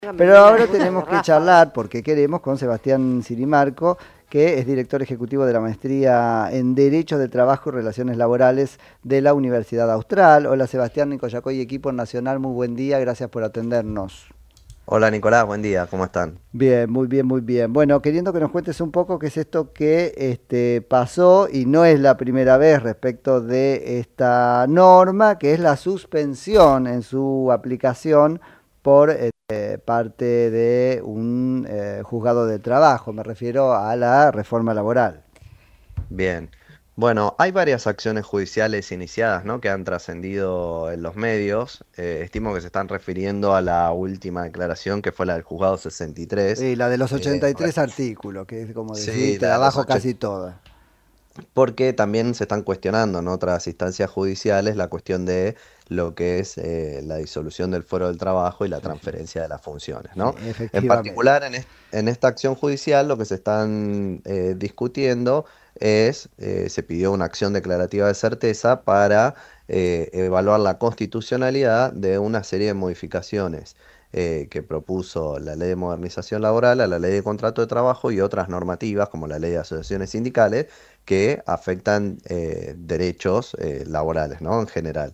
Pero ahora tenemos que charlar, porque queremos, con Sebastián Sirimarco, que es director ejecutivo de la Maestría en Derecho de Trabajo y Relaciones Laborales de la Universidad Austral. Hola Sebastián, Nicoyacoy, equipo nacional, muy buen día, gracias por atendernos. Hola Nicolás, buen día, ¿cómo están? Bien, muy bien, muy bien. Bueno, queriendo que nos cuentes un poco qué es esto que pasó, y no es la primera vez respecto de esta norma, que es la suspensión en su aplicación por parte de un juzgado de trabajo. Me refiero a la reforma laboral. Bien. Bueno, hay varias acciones judiciales iniciadas, ¿no? Que han trascendido en los medios. Estimo que se están refiriendo a la última declaración que fue la del juzgado 63. Y la de los eh, re- 83 artículos, que es como sí, decirte, la de los abajo 8. casi toda. Porque también se están cuestionando en otras instancias judiciales la cuestión de lo que es la disolución del fuero del trabajo y la Sí, sí, transferencia de las funciones, sí, ¿no? En efectivamente. particular, en esta acción judicial lo que se están discutiendo es, se pidió una acción declarativa de certeza para evaluar la constitucionalidad de una serie de modificaciones que propuso la Ley de Modernización Laboral, a la Ley de Contrato de Trabajo y otras normativas como la Ley de Asociaciones Sindicales que afectan derechos laborales, ¿no? En general.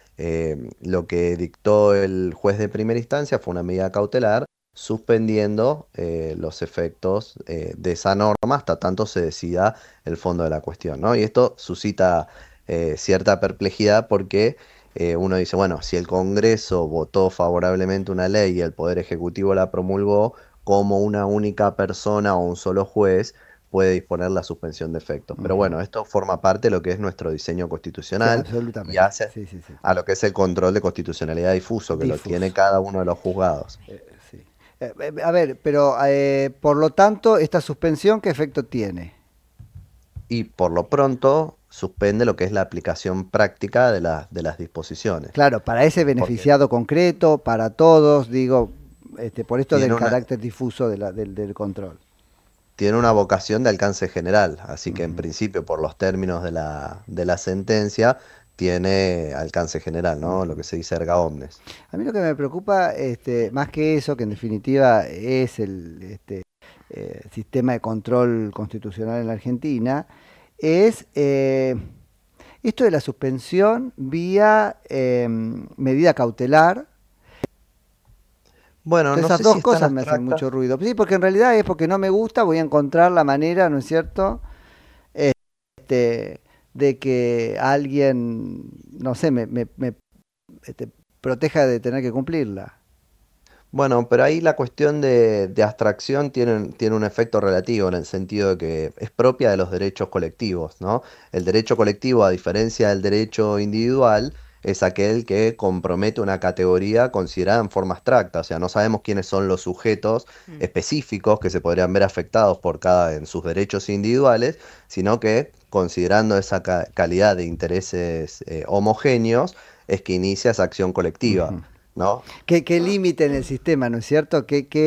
Lo que dictó el juez de primera instancia fue una medida cautelar suspendiendo los efectos de esa norma hasta tanto se decida el fondo de la cuestión, ¿no? Y esto suscita cierta perplejidad porque uno dice, bueno, si el Congreso votó favorablemente una ley y el Poder Ejecutivo la promulgó, como una única persona o un solo juez puede disponer la suspensión de efectos. Pero Ujú. bueno, esto forma parte de lo que es nuestro diseño Sí, constitucional y absolutamente. hace Sí, sí, sí. a lo que es el control de constitucionalidad difuso, que lo tiene Difuso. cada uno de los juzgados. Sí. A ver, pero por lo tanto, esta suspensión, ¿qué efecto tiene? Y por lo pronto suspende lo que es la aplicación práctica de las disposiciones. Claro, para ese Porque beneficiado concreto, para todos, digo, por esto del tiene una, carácter difuso del control. tiene una vocación de alcance general, así que en Ujú, principio, por los términos de la sentencia, tiene alcance general, ¿no? Lo ujú. que se dice erga omnes. A mí lo que me preocupa, más que eso, que en definitiva es el sistema de control constitucional en la Argentina, es esto de la suspensión vía medida cautelar. Bueno, Entonces no esas sé si dos es tan cosas me hacen abstracta. mucho ruido. Sí, porque en realidad es porque no me gusta, voy a encontrar la manera, ¿no es cierto? Este, de que alguien, no sé, me este, proteja de tener que cumplirla. Bueno, pero ahí la cuestión de abstracción tiene un efecto relativo en el sentido de que es propia de los derechos colectivos, ¿no? El derecho colectivo, a diferencia del derecho individual, es aquel que compromete una categoría considerada en forma abstracta, o sea, no sabemos quiénes son los sujetos específicos que se podrían ver afectados por cada en sus derechos individuales, sino que considerando esa calidad de intereses homogéneos, es que inicia esa acción colectiva. Ujú. ¿No? ¿Qué límite en el sistema, ¿no es cierto?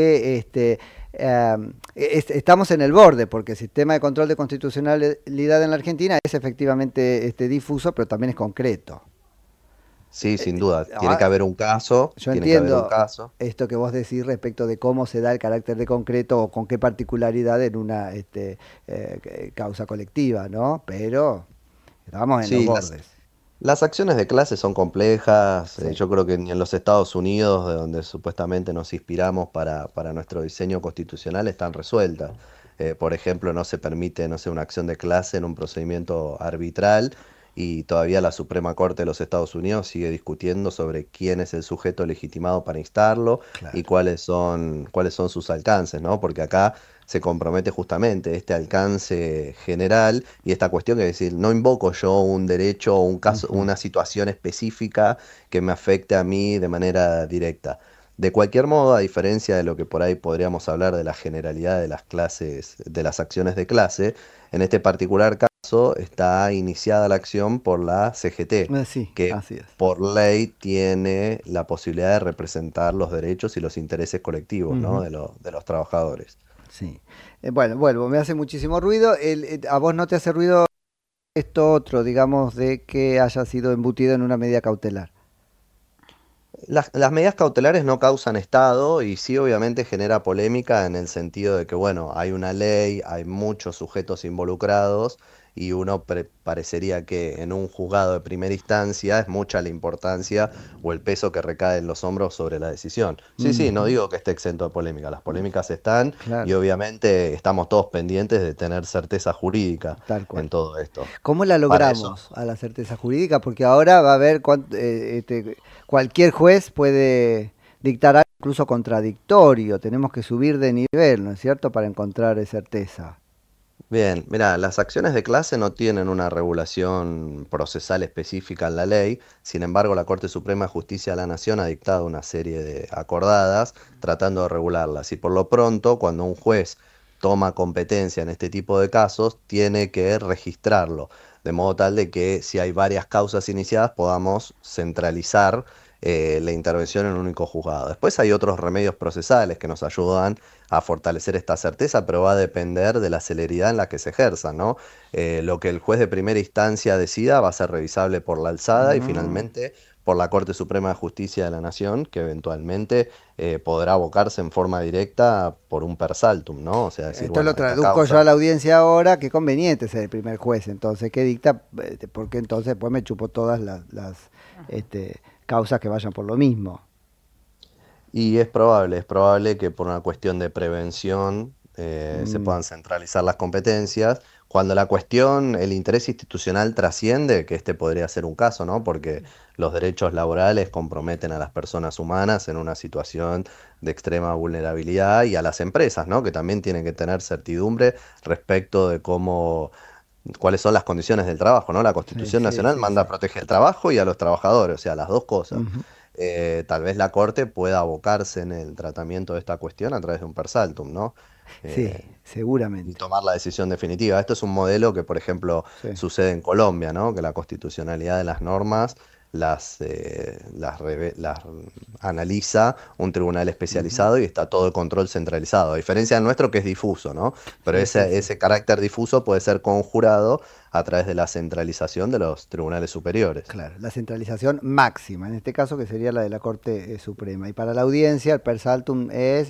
Estamos en el borde, porque el sistema de control de constitucionalidad en la Argentina es efectivamente difuso, pero también es concreto. Sí, Eh, sin duda. Tiene que ah, haber un caso, yo tiene que haber un entiendo caso. esto que vos decís respecto de cómo se da el carácter de concreto o con qué particularidad en una causa colectiva, ¿no? Pero estamos en los Sí, bordes. las acciones de clase son complejas. Sí. Yo creo que ni en los Estados Unidos, de donde supuestamente nos inspiramos para nuestro diseño constitucional, están resueltas. Por ejemplo, no se permite, no sé, una acción de clase en un procedimiento arbitral y todavía la Suprema Corte de los Estados Unidos sigue discutiendo sobre quién es el sujeto legitimado para instarlo y Claro. cuáles son sus alcances, ¿no? Porque acá se compromete justamente este alcance general y esta cuestión que es decir, no invoco yo un derecho o un caso, Ujú. una situación específica que me afecte a mí de manera directa. De cualquier modo, a diferencia de lo que por ahí podríamos hablar de la generalidad de las clases, de las acciones de clase, en este particular caso está iniciada la acción por la CGT, Sí, que así es. por ley tiene la posibilidad de representar los derechos y los intereses colectivos, ¿no? Ujú. De los trabajadores. Sí. Bueno, vuelvo, me hace muchísimo ruido. ¿A vos no te hace ruido esto otro, digamos, de que haya sido embutido en una medida cautelar? Las medidas cautelares no causan estado y sí obviamente genera polémica en el sentido de que, bueno, hay una ley, hay muchos sujetos involucrados y uno parecería que en un juzgado de primera instancia es mucha la importancia o el peso que recae en los hombros sobre la decisión. Sí, sí, no Ujú, digo que esté exento de polémica, las polémicas están y claro, obviamente estamos todos pendientes de tener certeza jurídica tal cual. en todo esto. ¿Cómo la Para eso. logramos a la certeza jurídica? Porque ahora va a haber cualquier juez puede dictar algo incluso contradictorio. Tenemos que subir de nivel, ¿no es cierto?, para encontrar certeza. Bien, mira, las acciones de clase no tienen una regulación procesal específica en la ley, sin embargo, la Corte Suprema de Justicia de la Nación ha dictado una serie de acordadas tratando de regularlas y por lo pronto, cuando un juez toma competencia en este tipo de casos, tiene que registrarlo, de modo tal de que si hay varias causas iniciadas podamos centralizar la intervención en un único juzgado. Después hay otros remedios procesales que nos ayudan a fortalecer esta certeza, pero va a depender de la celeridad en la que se ejerza, ¿no? Lo que el juez de primera instancia decida va a ser revisable por la alzada y Ah, finalmente por la Corte Suprema de Justicia de la Nación, que eventualmente podrá abocarse en forma directa por un per saltum, ¿no? O sea, decir, esto lo bueno, esta traduzco yo a causa. la audiencia ahora. Qué conveniente ser el primer juez. Entonces, ¿qué dicta? Porque entonces después me chupo todas las causas que vayan por lo mismo. Y es probable que por una cuestión de prevención se Mm, puedan centralizar las competencias. Cuando la cuestión, el interés institucional trasciende, que este podría ser un caso, ¿no? Porque los derechos laborales comprometen a las personas humanas en una situación de extrema vulnerabilidad y a las empresas, ¿no? Que también tienen que tener certidumbre respecto de cómo, cuáles son las condiciones del trabajo, ¿no? La sí, Constitución sí, Nacional sí, manda sí. a proteger el trabajo y a los trabajadores, o sea, las dos cosas. Ujú. Tal vez la Corte pueda abocarse en el tratamiento de esta cuestión a través de un per saltum, ¿no? Sí, Eh, y seguramente. tomar la decisión definitiva. Esto es un modelo que, por ejemplo, Sí. sucede en Colombia, ¿no? Que la constitucionalidad de las normas las analiza un tribunal Ujú. especializado y está todo el control centralizado. A diferencia del nuestro, que es difuso, ¿no? Pero Sí, sí, sí. ese carácter difuso puede ser conjurado a través de la centralización de los tribunales superiores. Claro, la centralización máxima, en este caso que sería la de la Corte Suprema. Y para la audiencia, el per saltum es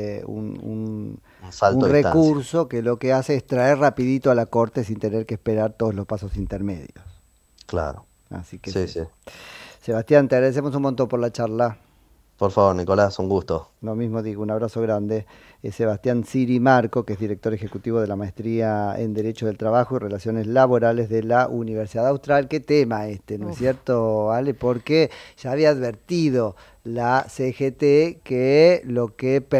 Un un salto de distancia. recurso que lo que hace es traer rapidito a la Corte sin tener que esperar todos los pasos intermedios. Claro. Así que es Sí, sí. eso. Sebastián, te agradecemos un montón por la charla. Por favor, Nicolás, un gusto. Lo mismo digo, un abrazo grande. Es Sebastián Siri Marco, que es director ejecutivo de la Maestría en Derecho del Trabajo y Relaciones Laborales de la Universidad Austral. ¿Qué tema este, no es Uf. cierto, Ale? Porque ya había advertido la CGT que lo que